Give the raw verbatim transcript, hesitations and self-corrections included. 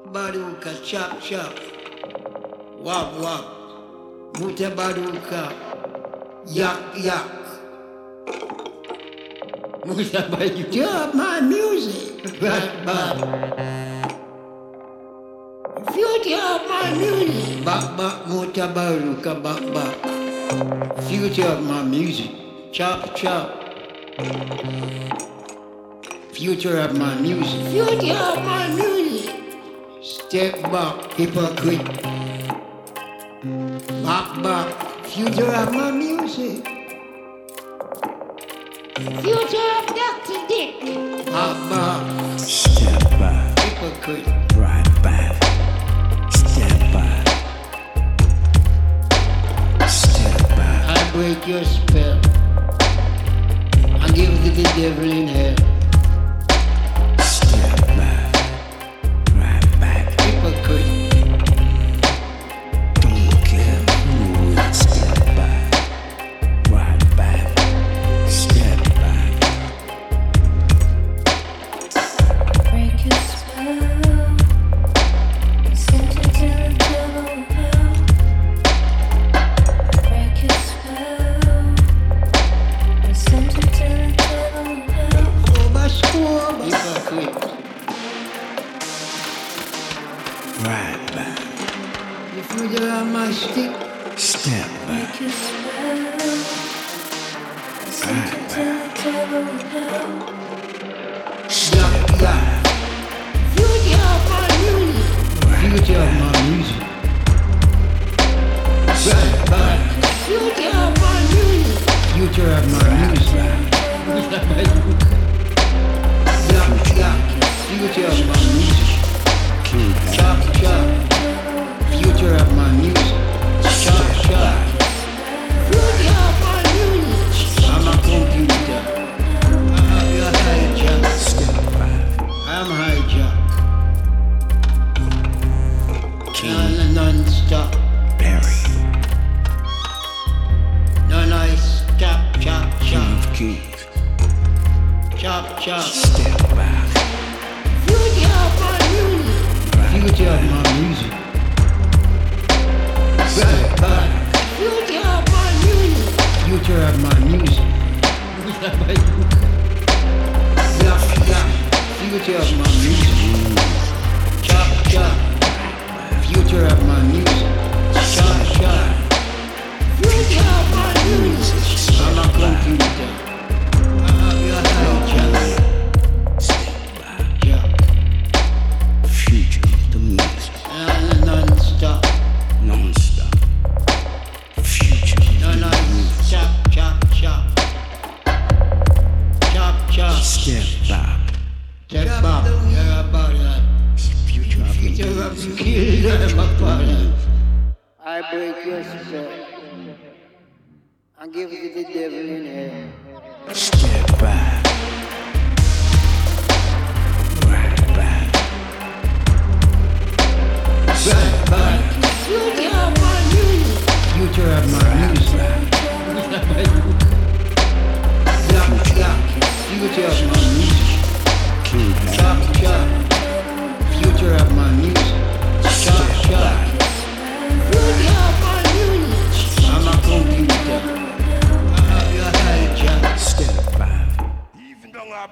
Baduka, chop chop, wap wap, muta baduka, yak yak. Muta baduka. Chop my music, bad bad. Future of my music, bak bak muta baduka, bak bak. Future of my music, chop chop. Future of my music, future of my music. Step back, hypocrite. Back back, future of my music. Future of Doctor Dick. Back back. Step back. Hypocrite. Right back. Step back. Step back. I break your spell. I give it to the devil in hell. Right back. If you get on my stick, step back. Right back. Step back. Future of my music. Future of my music. Right back. Future of my music. Future of my music. Future of my music. Chop chop. Future of my music. Chop chop. Future of my music. I'm a computer. I'm a hijack. Step back. I'm hijack. Non non-stop. Barry. No nice. Chop chop chop. Keith. Chop chop. Step back. Future of my music. Future of my music. Right back. Future of my music. Future of my music. Yeah, yeah. Future of my music. Chop chop. Future of my music. Chop chop. Future of my music. I'm a computer. I'm a hijack. Non-stop. Non-stop. Future. No, no, chop, chop, chop. Chop, chop. Step back. Step back. Yeah, about that. Future of the Future of the killer, my father. I break your spell. I give it to the devil in hell. Step back. Right back. Right back. Future of my music. Future of my music. Yeah, yeah. Future of my music. Chop, chop. Future of my music. Chop, chop. Future of my music. I'm a computer.